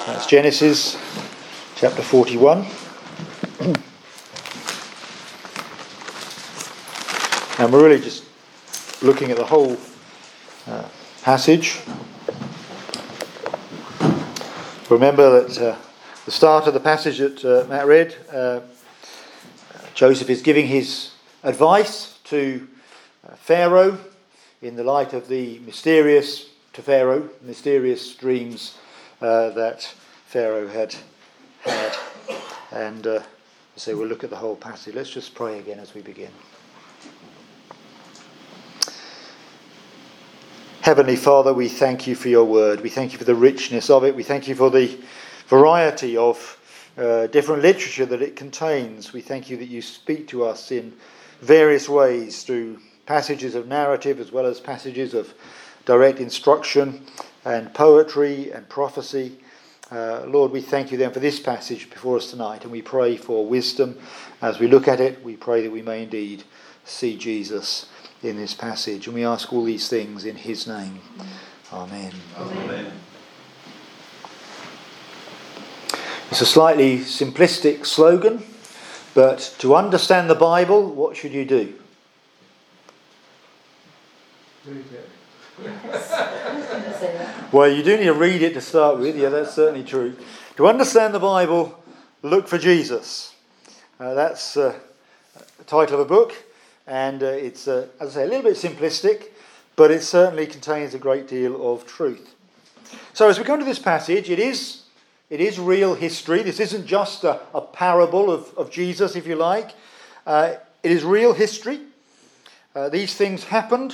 That's Genesis chapter 41. And we're really just looking at the whole passage. Remember that the start of the passage that Matt read, Joseph is giving his advice to Pharaoh in the light of the mysterious dreams that Pharaoh had. And so we'll look at the whole passage. Let's just pray again as we begin. Heavenly Father, we thank you for your word. We thank you for the richness of it. We thank you for the variety of different literature that it contains. We thank you that you speak to us in various ways through passages of narrative as well as passages of direct instruction and poetry and prophecy. Lord, we thank you then for this passage before us tonight, and we pray for wisdom as we look at it. We pray that we may indeed see Jesus in this passage, and we ask all these things in his name. Amen. Amen. It's a slightly simplistic slogan, but to understand the Bible, what should you do? Well, you do need to read it to start with. Yeah, that's certainly true. To understand the Bible, look for Jesus. That's the title of a book, and it's, as I say, a little bit simplistic, but it certainly contains a great deal of truth. So as we come to this passage, it is real history. This isn't just a parable of Jesus, if you like. It is real history. These things happened.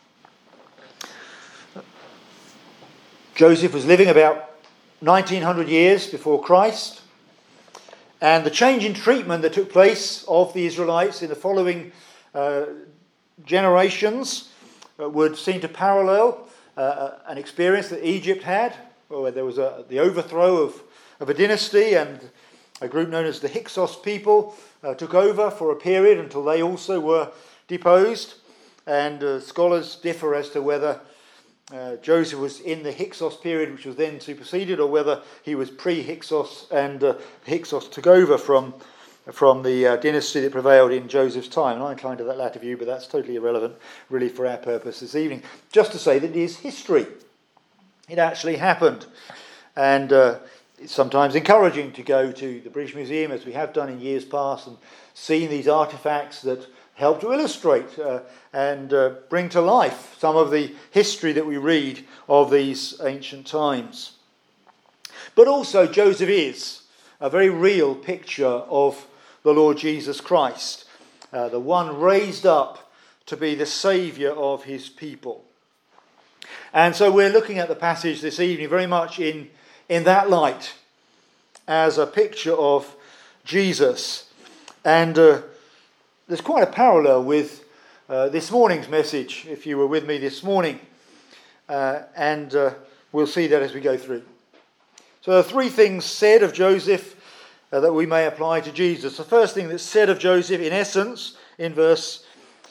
Joseph was living about 1900 years before Christ, and the change in treatment that took place of the Israelites in the following generations would seem to parallel an experience that Egypt had, where there was the overthrow of a dynasty, and a group known as the Hyksos people took over for a period until they also were deposed. And scholars differ as to whether Joseph was in the Hyksos period, which was then superseded, or whether he was pre-Hyksos and Hyksos took over from the dynasty that prevailed in Joseph's time. And I incline to that latter view, but that's totally irrelevant, really, for our purpose this evening. Just to say that it is history. It actually happened. And it's sometimes encouraging to go to the British Museum, as we have done in years past, and seen these artefacts that help to illustrate and bring to life some of the history that we read of these ancient times. But also, Joseph is a very real picture of the Lord Jesus Christ, the one raised up to be the saviour of his people. And so we're looking at the passage this evening very much in that light, as a picture of Jesus. And there's quite a parallel with this morning's message, if you were with me this morning. And we'll see that as we go through. So there are three things said of Joseph that we may apply to Jesus. The first thing that's said of Joseph, in essence, in verse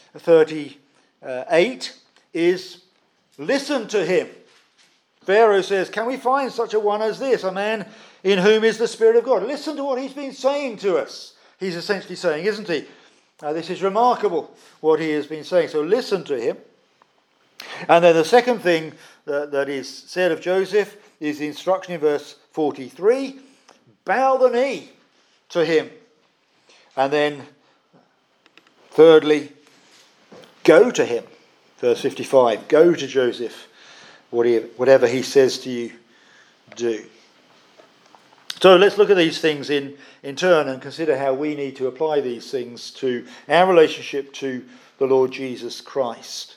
38, is listen to him. Pharaoh says, can we find such a one as this, a man in whom is the Spirit of God? Listen to what he's been saying to us. He's essentially saying, isn't he? This is remarkable, what he has been saying. So listen to him. And then the second thing that is said of Joseph is the instruction in verse 43. Bow the knee to him. And then thirdly, go to him. Verse 55. Go to Joseph. Whatever he says to you, do. So let's look at these things in turn and consider how we need to apply these things to our relationship to the Lord Jesus Christ.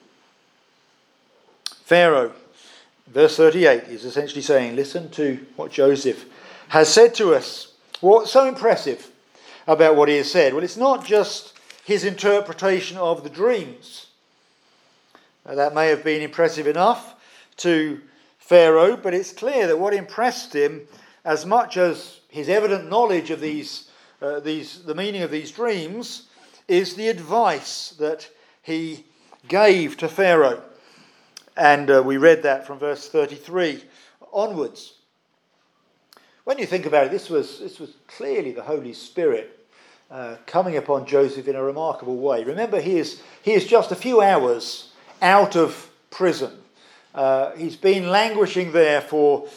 Pharaoh, verse 38, is essentially saying, listen to what Joseph has said to us. What's so impressive about what he has said? Well, it's not just his interpretation of the dreams. That may have been impressive enough to Pharaoh, but it's clear that what impressed him, as much as his evident knowledge of the meaning of these dreams, is the advice that he gave to Pharaoh. And we read that from verse 33 onwards. When you think about it, this was clearly the Holy Spirit coming upon Joseph in a remarkable way. Remember, he is just a few hours out of prison. He's been languishing there for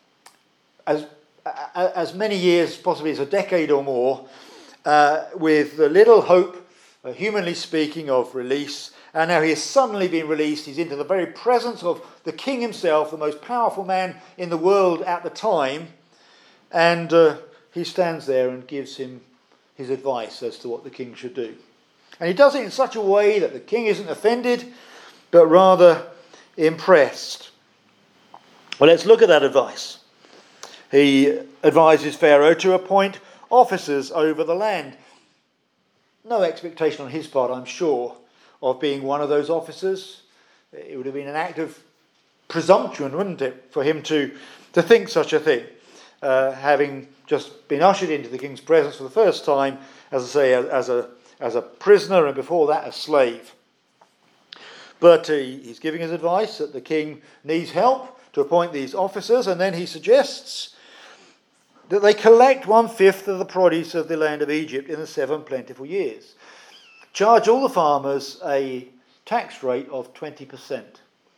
as many years, possibly as a decade or more, with little hope, humanly speaking, of release. And now he has suddenly been released. He's into the very presence of the king himself, the most powerful man in the world at the time. And he stands there and gives him his advice as to what the king should do. And he does it in such a way that the king isn't offended, but rather impressed. Well, let's look at that advice. He advises Pharaoh to appoint officers over the land. No expectation on his part, I'm sure, of being one of those officers. It would have been an act of presumption, wouldn't it, for him to think such a thing, having just been ushered into the king's presence for the first time, as I say, as a prisoner, and before that a slave. But he's giving his advice that the king needs help to appoint these officers, and then he suggests that they collect 1/5 of the produce of the land of Egypt in the 7 plentiful years. Charge all the farmers a tax rate of 20%.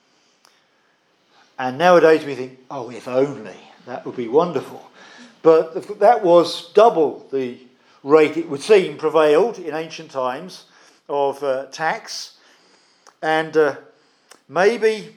And nowadays we think, oh, if only, that would be wonderful. But that was double the rate, it would seem, prevailed in ancient times of tax. And maybe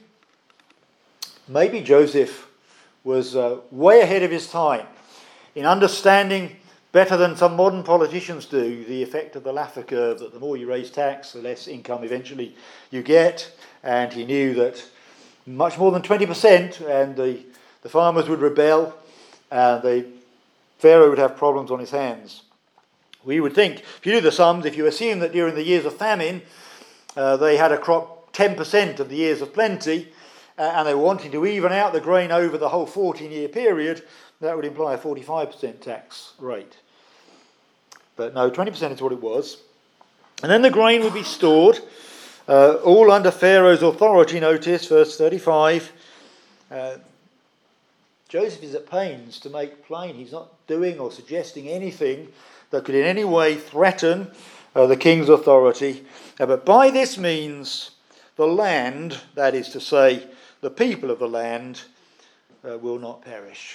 Joseph was way ahead of his time in understanding better than some modern politicians do the effect of the Laffer curve, that the more you raise tax, the less income eventually you get. And he knew that much more than 20%, and the farmers would rebel, and the Pharaoh would have problems on his hands. We would think, if you do the sums, if you assume that during the years of famine, they had a crop 10% of the years of plenty, and they were wanting to even out the grain over the whole 14-year period, that would imply a 45% tax rate. But no, 20% is what it was. And then the grain would be stored, all under Pharaoh's authority. Notice, verse 35. Joseph is at pains to make plain he's not doing or suggesting anything that could in any way threaten the king's authority. But by this means, the land, that is to say, the people of the land, will not perish.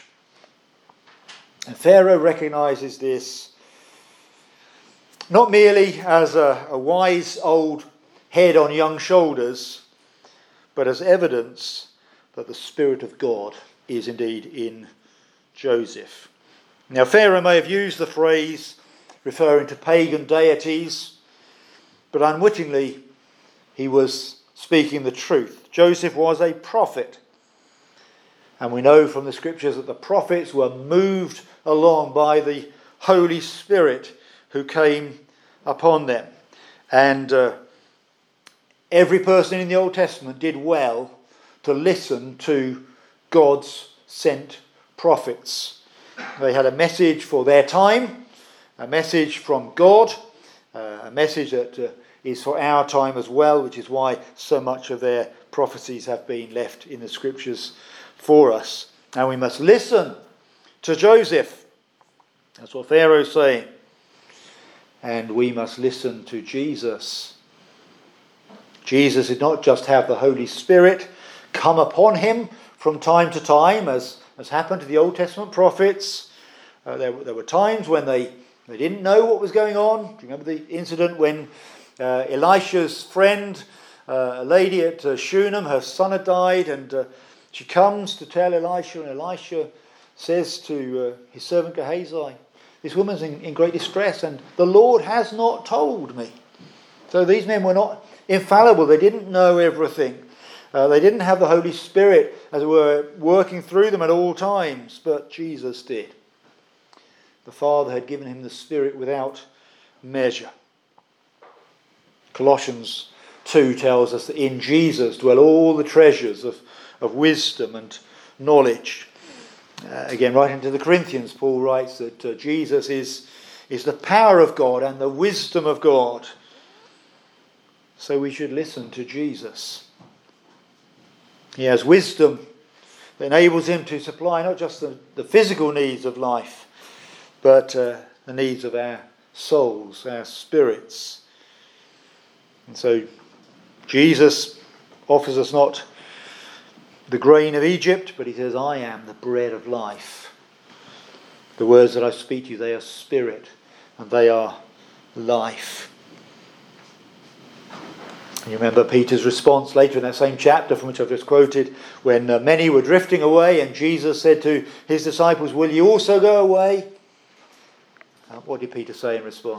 And Pharaoh recognises this not merely as a wise old head on young shoulders, but as evidence that the Spirit of God is indeed in Joseph. Now, Pharaoh may have used the phrase referring to pagan deities, but unwittingly he was speaking the truth. Joseph was a prophet. And we know from the scriptures that the prophets were moved along by the Holy Spirit who came upon them. And every person in the Old Testament did well to listen to God's sent prophets. They had a message for their time, a message from God, a message that is for our time as well, which is why so much of their prophecies have been left in the scriptures for us. And we must listen to Joseph. That's what Pharaoh's saying. And we must listen to Jesus. Jesus did not just have the Holy Spirit come upon him from time to time, as happened to the Old Testament prophets. There were times when they didn't know what was going on. Do you remember the incident when Elisha's friend, a lady at Shunem, her son had died, and she comes to tell Elisha, and Elisha says to his servant Gehazi, this woman's in great distress, and the Lord has not told me. So these men were not infallible. They didn't know everything. They didn't have the Holy Spirit, as it were, working through them at all times, but Jesus did. The Father had given him the Spirit without measure. Colossians 2 tells us that in Jesus dwell all the treasures of wisdom and knowledge. Again, right into the Corinthians, Paul writes that Jesus is the power of God and the wisdom of God. So we should listen to Jesus. He has wisdom that enables him to supply not just the physical needs of life, but the needs of our souls, our spirits. And so Jesus offers us not the grain of Egypt, but he says, I am the bread of life. The words that I speak to you, they are spirit and they are life. And you remember Peter's response later in that same chapter from which I've just quoted, when many were drifting away and Jesus said to his disciples, will you also go away? What did Peter say in response?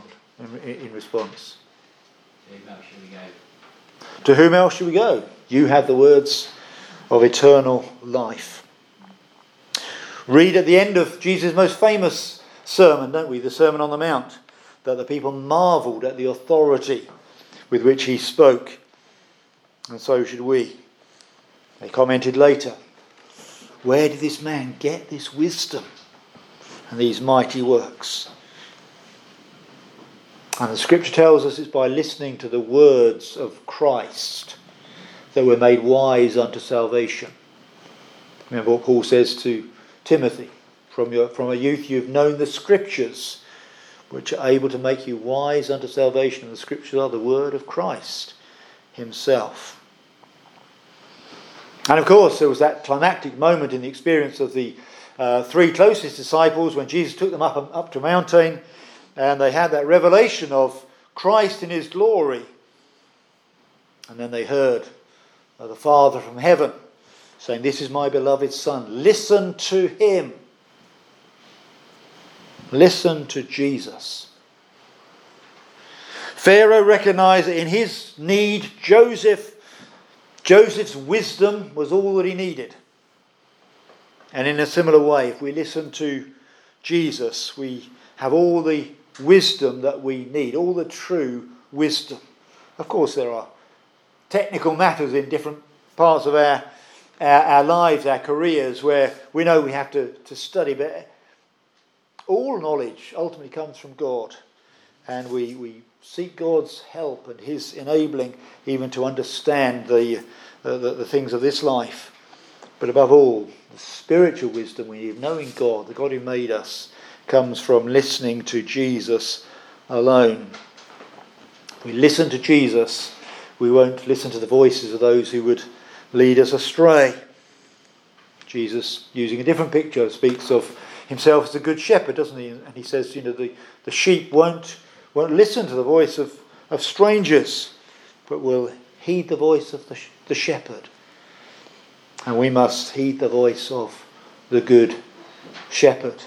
To whom else shall we go? To whom else shall we go? You have the words of eternal life. Read at the end of Jesus' most famous sermon, don't we? The Sermon on the Mount, that the people marvelled at the authority with which he spoke. And so should we. They commented later, where did this man get this wisdom and these mighty works? And the scripture tells us it's by listening to the words of Christ that we're made wise unto salvation. Remember what Paul says to Timothy, from a youth you've known the scriptures, which are able to make you wise unto salvation. And the scriptures are the word of Christ himself. And of course there was that climactic moment in the experience of the three closest disciples when Jesus took them up to a mountain, and they had that revelation of Christ in his glory. And then they heard the Father from heaven saying, this is my beloved Son. Listen to him. Listen to Jesus. Pharaoh recognized that in his need, Joseph's wisdom was all that he needed. And in a similar way, if we listen to Jesus, we have all the wisdom that we need, all the true wisdom. Of course, there are technical matters in different parts of our lives, our careers, where we know we have to study, but all knowledge ultimately comes from God, and we seek God's help and his enabling even to understand the things of this life. But above all, the spiritual wisdom we need, knowing God, the God who made us, comes from listening to Jesus alone. If we listen to Jesus, we won't listen to the voices of those who would lead us astray. Jesus, using a different picture, speaks of himself as a good shepherd, doesn't he? And he says, the sheep won't listen to the voice of strangers, but will heed the voice of the shepherd. And we must heed the voice of the good shepherd.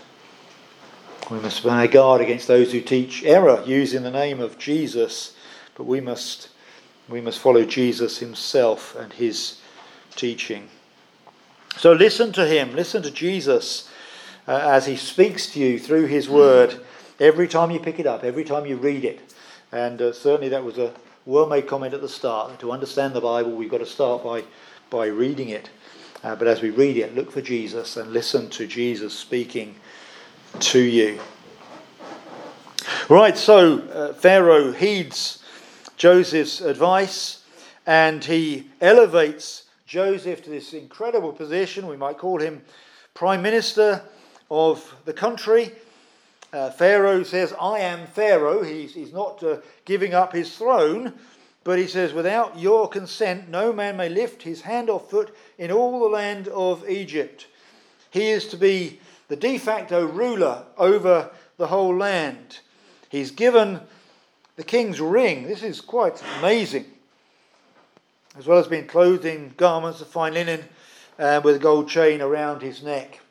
We must be on our guard against those who teach error using the name of Jesus, but we must follow Jesus himself and his teaching. So listen to him, listen to Jesus as he speaks to you through his word every time you pick it up, every time you read it. And certainly that was a well-made comment at the start. To understand the Bible, we've got to start by reading it. But as we read it, look for Jesus and listen to Jesus speaking to you. Right, so Pharaoh heeds Joseph's advice, and he elevates Joseph to this incredible position. We might call him Prime Minister of the country. Pharaoh says, I am Pharaoh. He's not giving up his throne, but he says, without your consent, no man may lift his hand or foot in all the land of Egypt. He is to be the de facto ruler over the whole land. He's given the king's ring. This is quite amazing. As well as being clothed in garments of fine linen with a gold chain around his neck.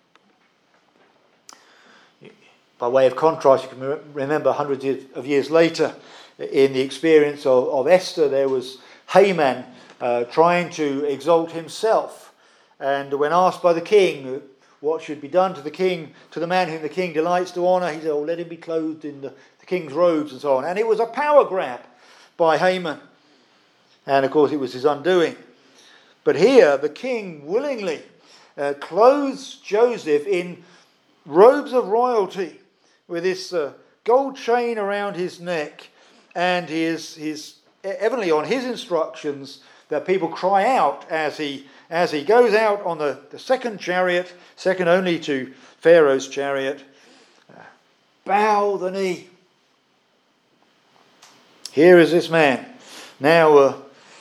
By way of contrast, you can remember hundreds of years later, in the experience of Esther, there was Haman trying to exalt himself. And when asked by the king what should be done to the king, to the man whom the king delights to honour, he said, let him be clothed in the king's robes and so on. And it was a power grab by Haman. And of course it was his undoing. But here the king willingly clothes Joseph in robes of royalty with this gold chain around his neck, and he is evidently on his instructions that people cry out as he as he goes out on the second chariot, second only to Pharaoh's chariot, bow the knee. Here is this man, now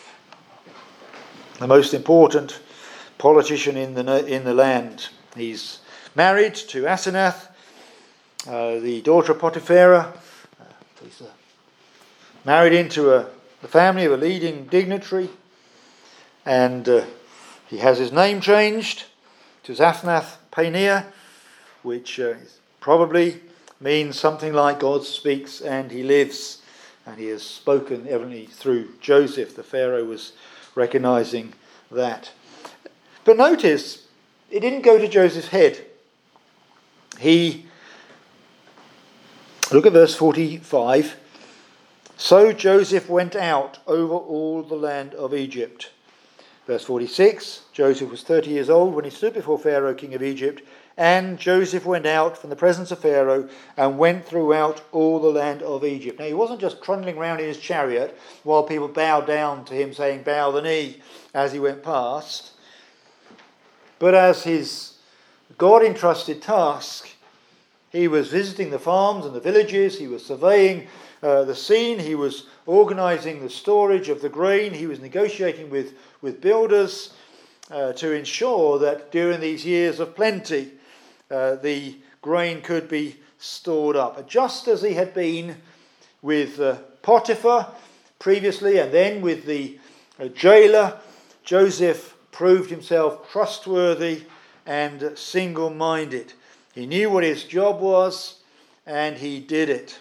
the most important politician in the land. He's married to Asenath, the daughter of Potipharah. He's married into the family of a leading dignitary, and he has his name changed to Zaphnath Paneah, which probably means something like God speaks and he lives. And he has spoken evidently through Joseph. The Pharaoh was recognizing that. But notice, it didn't go to Joseph's head. Look at verse 45. So Joseph went out over all the land of Egypt. Verse 46, Joseph was 30 years old when he stood before Pharaoh, king of Egypt. And Joseph went out from the presence of Pharaoh and went throughout all the land of Egypt. Now, he wasn't just trundling around in his chariot while people bowed down to him, saying, bow the knee, as he went past. But as his God-entrusted task, he was visiting the farms and the villages. He was surveying the scene. He was organising the storage of the grain. He was negotiating with builders to ensure that during these years of plenty, the grain could be stored up. Just as he had been with Potiphar previously, and then with the jailer, Joseph proved himself trustworthy and single-minded. He knew what his job was, and he did it.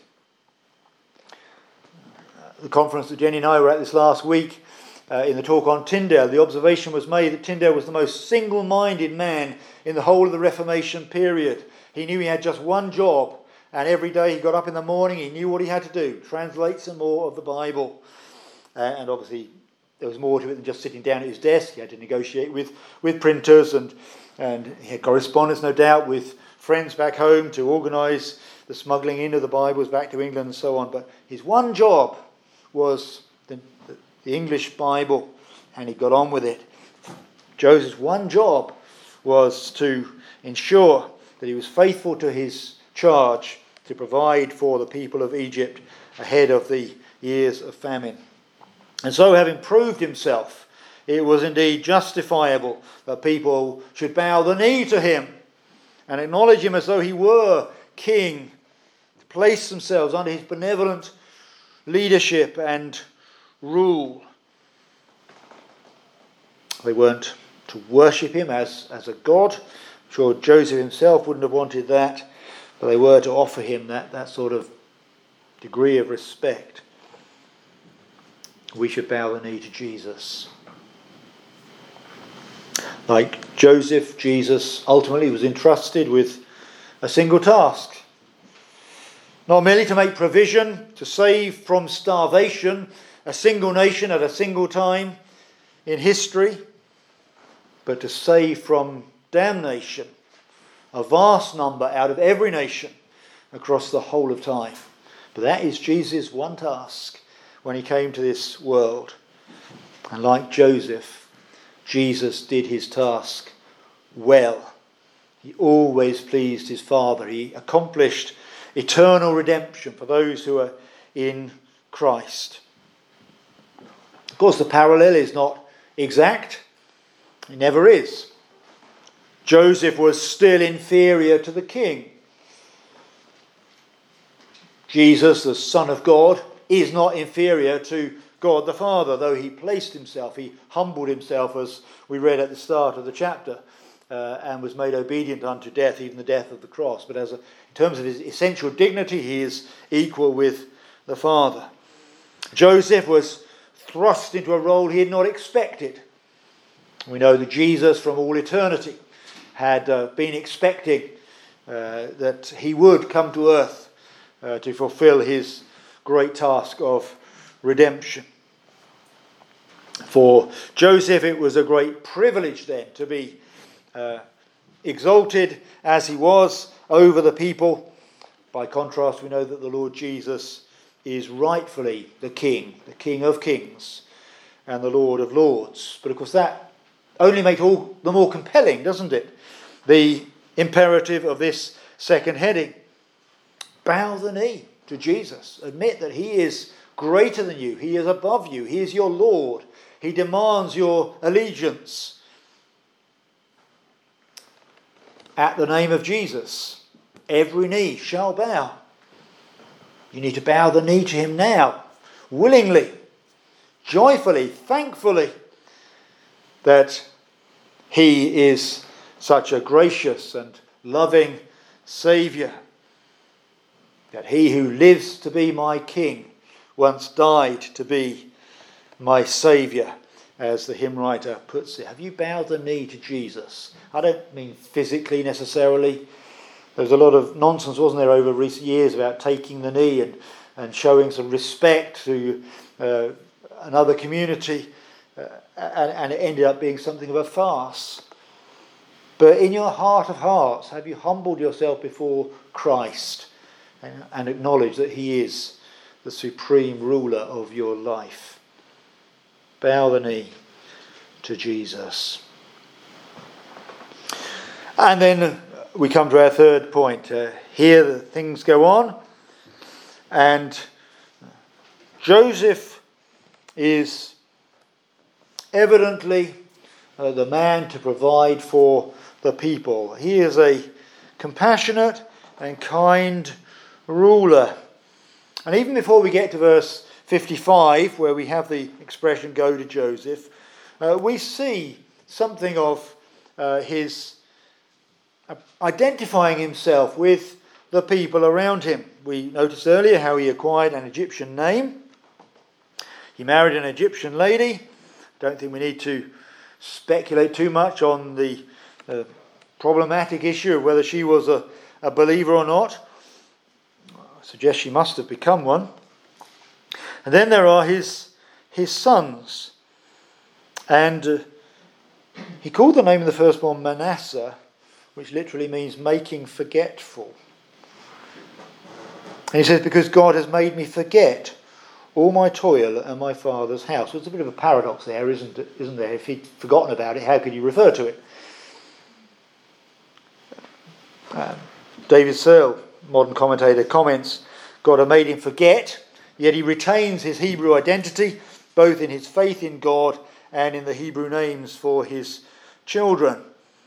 The conference that Jenny and I were at this last week, in the talk on Tyndale, the observation was made that Tyndale was the most single-minded man in the whole of the Reformation period. He knew he had just one job, and every day he got up in the morning, he knew what he had to do, translate some more of the Bible. And obviously there was more to it than just sitting down at his desk. He had to negotiate with printers, and he had correspondence, no doubt, with friends back home to organise the smuggling in of the Bibles back to England and so on. But his one job was the English Bible, and he got on with it. Joseph's one job was to ensure that he was faithful to his charge to provide for the people of Egypt ahead of the years of famine. And so, having proved himself, it was indeed justifiable that people should bow the knee to him and acknowledge him as though he were king, to place themselves under his benevolent leadership and rule. They weren't to worship him as a god. I'm sure Joseph himself wouldn't have wanted that, but they were to offer him that sort of degree of respect. We should bow the knee to Jesus. Like Joseph, Jesus ultimately was entrusted with a single task. Not merely to make provision, to save from starvation a single nation at a single time in history, but to save from damnation a vast number out of every nation across the whole of time. But that is Jesus' one task when he came to this world. And like Joseph, Jesus did his task well. He always pleased his Father. He accomplished eternal redemption for those who are in Christ. Of course, the parallel is not exact. It never is. Joseph was still inferior to the king. Jesus, the Son of God, is not inferior to God the Father, though he placed himself, he humbled himself, as we read at the start of the chapter, and was made obedient unto death, even the death of the cross. But in terms of his essential dignity, he is equal with the Father. Joseph was thrust into a role he had not expected. We know that Jesus from all eternity had been expecting that he would come to earth to fulfill his great task of redemption. For Joseph, it was a great privilege then to be exalted as he was over the people. By contrast, we know that the Lord Jesus is rightfully the King of Kings and the Lord of Lords. But of course that only makes all the more compelling, doesn't it? The imperative of this second heading. Bow the knee to Jesus. Admit that he is greater than you. He is above you. He is your Lord. He demands your allegiance. At the name of Jesus, every knee shall bow. You need to bow the knee to him now, willingly, joyfully, thankfully, that he is such a gracious and loving Saviour, that he who lives to be my King once died to be my Saviour, as the hymn writer puts it. Have you bowed the knee to Jesus? I don't mean physically necessarily. There was a lot of nonsense, wasn't there, over recent years about taking the knee and showing some respect to another community, and it ended up being something of a farce. But in your heart of hearts, have you humbled yourself before Christ and acknowledged that he is the supreme ruler of your life? Bow the knee to Jesus. And then we come to our third point. Here the things go on, and Joseph is evidently the man to provide for the people. He is a compassionate and kind ruler. And even before we get to verse 55, where we have the expression "go to Joseph," we see something of his identifying himself with the people around him. We noticed earlier how he acquired an Egyptian name. He married an Egyptian lady. Don't think we need to speculate too much on the problematic issue of whether she was a believer or not. I suggest she must have become one. And then there are his sons. And he called the name of the firstborn Manasseh, which literally means making forgetful. And he says, because God has made me forget all my toil and my father's house. Well, it's a bit of a paradox there, isn't there? If he'd forgotten about it, how could you refer to it? David Searle, modern commentator, comments, God had made him forget, yet he retains his Hebrew identity, both in his faith in God and in the Hebrew names for his children.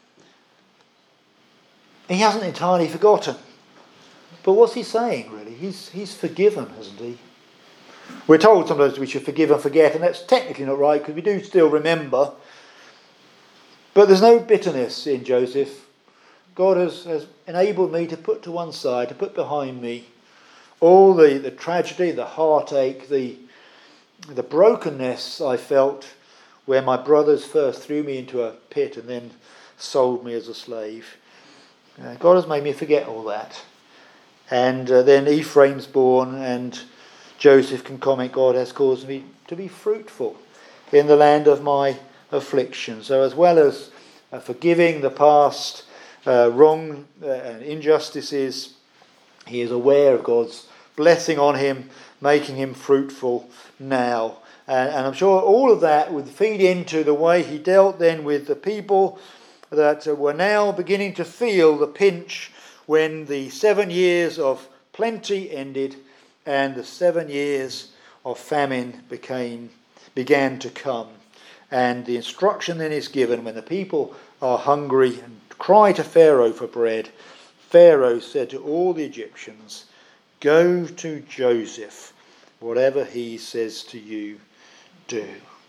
He hasn't entirely forgotten. But what's he saying, really? He's forgiven, hasn't he? We're told sometimes we should forgive and forget, and that's technically not right, because we do still remember. But there's no bitterness in Joseph. God has enabled me to put to one side, to put behind me, all the tragedy, the heartache, the brokenness I felt where my brothers first threw me into a pit and then sold me as a slave. God has made me forget all that. And then Ephraim's born, and Joseph can comment, God has caused me to be fruitful in the land of my affliction. So as well as forgiving the past wrong and injustices, he is aware of God's blessing on him, making him fruitful now. And I'm sure all of that would feed into the way he dealt then with the people that were now beginning to feel the pinch when the 7 years of plenty ended and the 7 years of famine began to come. And the instruction then is given, when the people are hungry and cry to Pharaoh for bread, Pharaoh said to all the Egyptians, "Go to Joseph, whatever he says to you, do."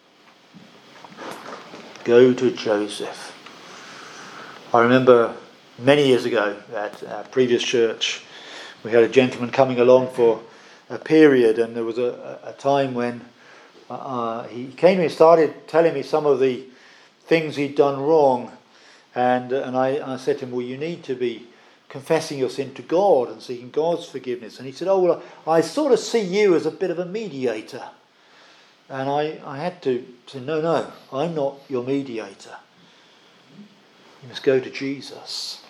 Go to Joseph. I remember many years ago at our previous church, we had a gentleman coming along for a period, and there was a time when he came to me and started telling me some of the things he'd done wrong, and I said to him, well, you need to be confessing your sin to God and seeking God's forgiveness. And he said, oh, well, I sort of see you as a bit of a mediator. And I had to say, no, I'm not your mediator. You must go to Jesus.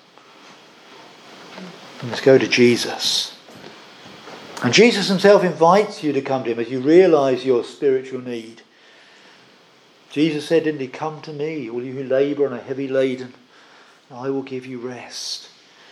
You must go to Jesus. And Jesus himself invites you to come to him as you realise your spiritual need. Jesus said, didn't he, come to me, all you who labour and are heavy laden, and I will give you rest.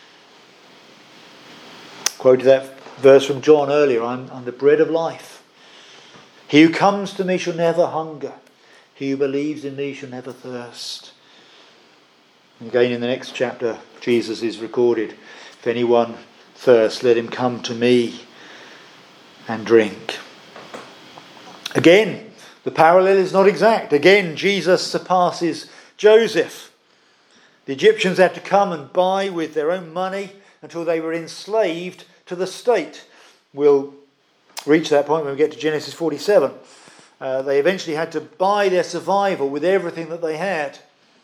Quoted that verse from John earlier, I'm the bread of life. He who comes to me shall never hunger. He who believes in me shall never thirst. And again in the next chapter, Jesus is recorded, if anyone thirsts, let him come to me and drink. Again, the parallel is not exact. Again, Jesus surpasses Joseph. The Egyptians had to come and buy with their own money until they were enslaved to the state. We'll reach that point when we get to Genesis 47. They eventually had to buy their survival with everything that they had.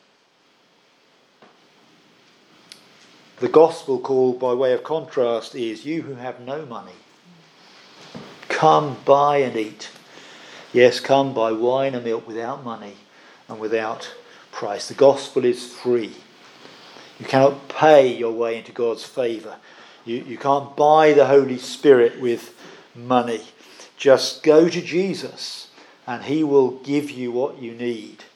The gospel call, by way of contrast, is you who have no money, come buy and eat. Yes, come buy wine and milk without money and without price. The gospel is free. You cannot pay your way into God's favour. You can't buy the Holy Spirit with money. Just go to Jesus and he will give you what you need.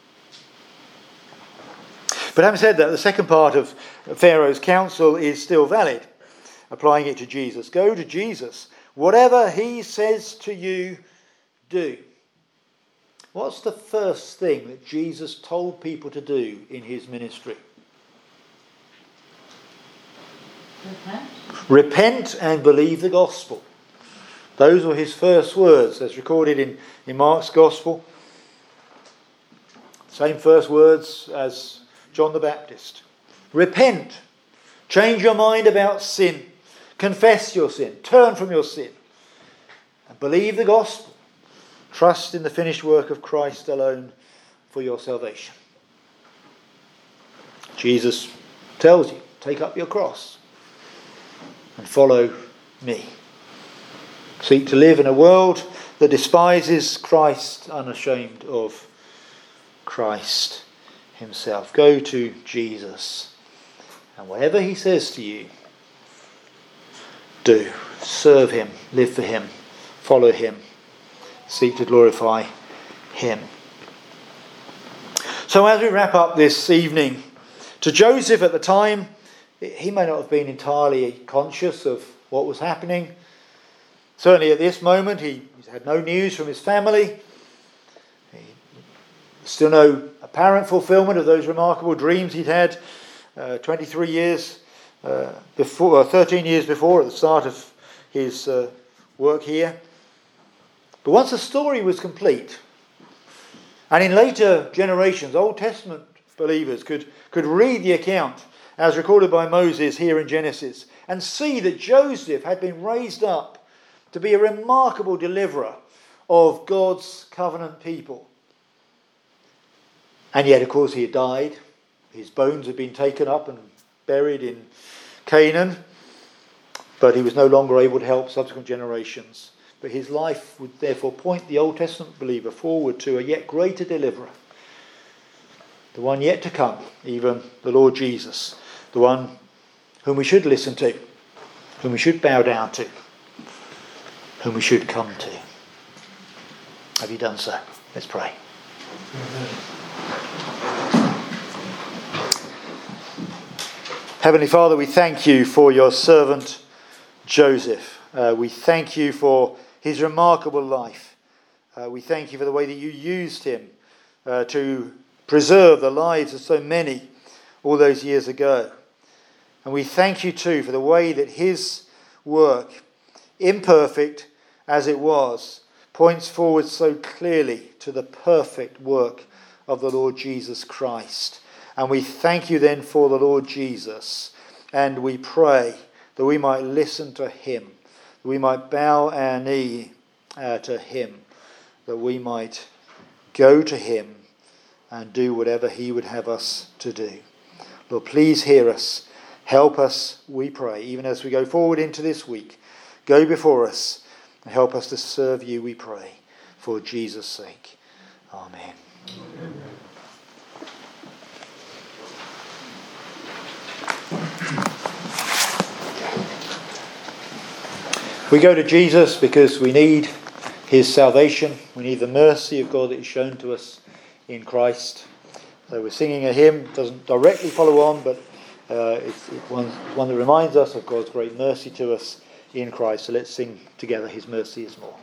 But having said that, the second part of Pharaoh's counsel is still valid, applying it to Jesus. Go to Jesus. Whatever he says to you, do. What's the first thing that Jesus told people to do in his ministry? Repent and believe the gospel. Those were his first words, as recorded in Mark's gospel. Same first words as John the Baptist. Repent. Change your mind about sin. Confess your sin. Turn from your sin. And believe the gospel. Trust in the finished work of Christ alone for your salvation. Jesus tells you, take up your cross and follow me. Seek to live in a world that despises Christ, unashamed of Christ himself. Go to Jesus. And whatever he says to you, do. Serve him. Live for him. Follow him. Seek to glorify him. So as we wrap up this evening, to Joseph at the time, he may not have been entirely conscious of what was happening. Certainly at this moment, he had no news from his family. Still no apparent fulfillment of those remarkable dreams he'd had 13 years before, at the start of his work here. But once the story was complete, and in later generations, Old Testament believers could read the account as recorded by Moses here in Genesis and see that Joseph had been raised up to be a remarkable deliverer of God's covenant people. And yet, of course, he had died. His bones had been taken up and buried in Canaan, but he was no longer able to help subsequent generations. But his life would therefore point the Old Testament believer forward to a yet greater deliverer, the one yet to come, even the Lord Jesus, the one whom we should listen to, whom we should bow down to, whom we should come to. Have you done so? Let's pray. Heavenly Father, we thank you for your servant Joseph. We thank you for his remarkable life. We thank you for the way that you used him to preserve the lives of so many all those years ago. And we thank you too for the way that his work, imperfect as it was, points forward so clearly to the perfect work of the Lord Jesus Christ. And we thank you then for the Lord Jesus, and we pray that we might listen to him, that we might bow our knee to him, that we might go to him and do whatever he would have us to do. Lord, please hear us. Help us, we pray, even as we go forward into this week. Go before us and help us to serve you, we pray, for Jesus' sake. Amen. We go to Jesus because we need his salvation. We need the mercy of God that is shown to us in Christ. So we're singing a hymn, doesn't directly follow on, but it's one that reminds us of God's great mercy to us in Christ. So let's sing together, His mercy is more.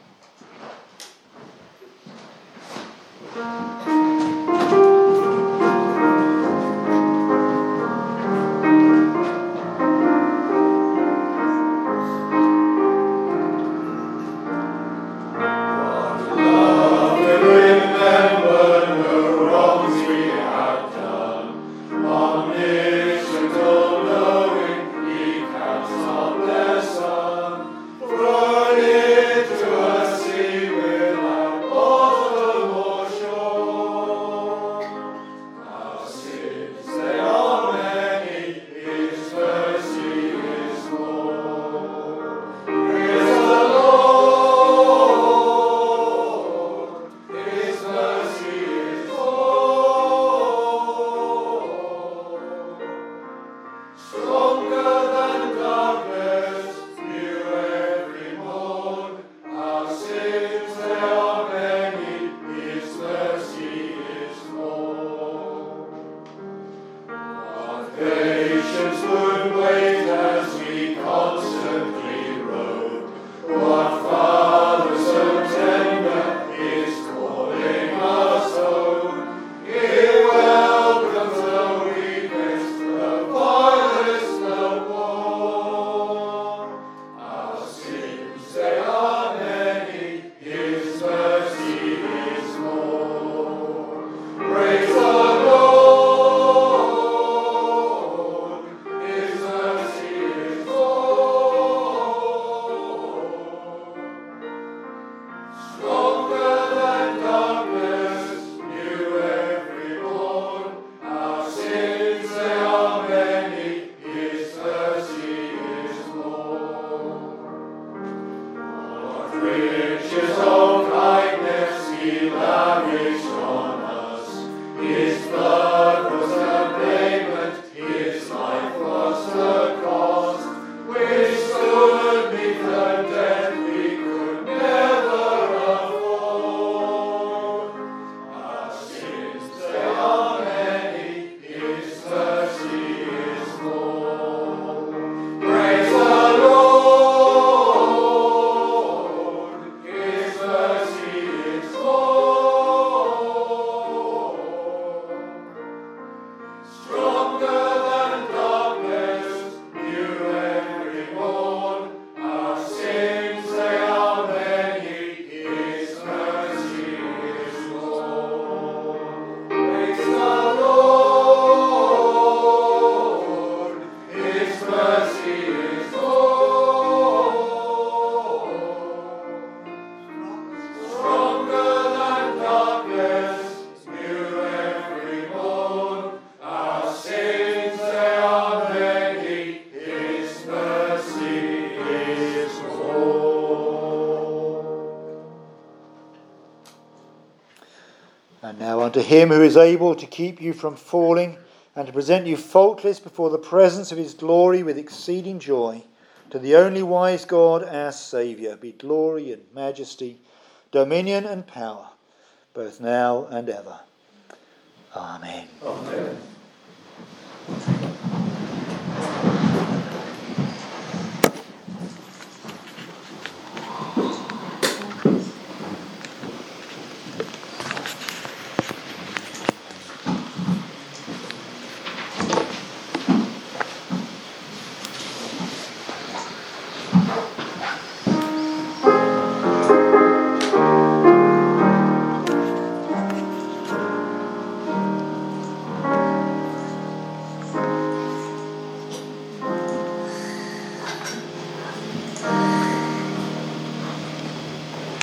And now unto him who is able to keep you from falling and to present you faultless before the presence of his glory with exceeding joy, to the only wise God our Saviour, be glory and majesty, dominion and power, both now and ever. Amen. Amen.